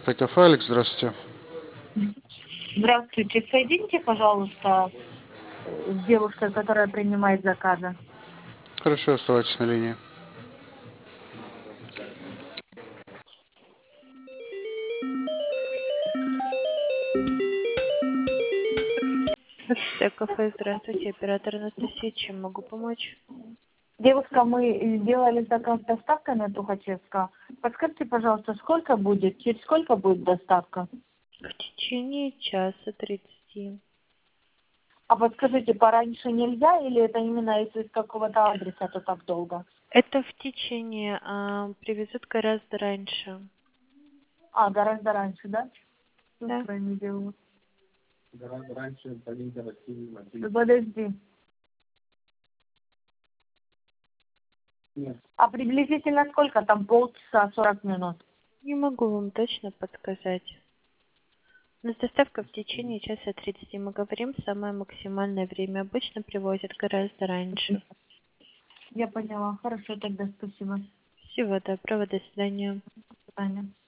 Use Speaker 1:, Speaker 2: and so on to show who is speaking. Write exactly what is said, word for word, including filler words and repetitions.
Speaker 1: Кафе, Алекс, здравствуйте.
Speaker 2: Здравствуйте. Соедините, пожалуйста, э, с девушкой, которая принимает заказы.
Speaker 1: Хорошо, оставайтесь на линии.
Speaker 3: Здравствуйте, кафе, здравствуйте, оператор Анастасия, чем могу помочь?
Speaker 2: Девушка, мы сделали заказ с доставкой на Тухачевска. Подскажите, пожалуйста, сколько будет, через сколько будет доставка?
Speaker 3: В течение часа тридцати.
Speaker 2: А подскажите, пораньше нельзя или это именно если с какого-то адреса, то так долго?
Speaker 3: Это в течение, а, привезут гораздо раньше.
Speaker 2: А, гораздо раньше, да? Что
Speaker 3: Да.
Speaker 2: с вами делают? Гораздо раньше, подожди. Нет. А приблизительно сколько? Там полчаса, сорок минут.
Speaker 3: Не могу вам точно подсказать. Но с доставкой в течение часа тридцати. Мы говорим самое максимальное время. Обычно привозят гораздо раньше.
Speaker 2: Я поняла. Хорошо, тогда спасибо.
Speaker 3: Всего доброго, до свидания.
Speaker 2: До свидания.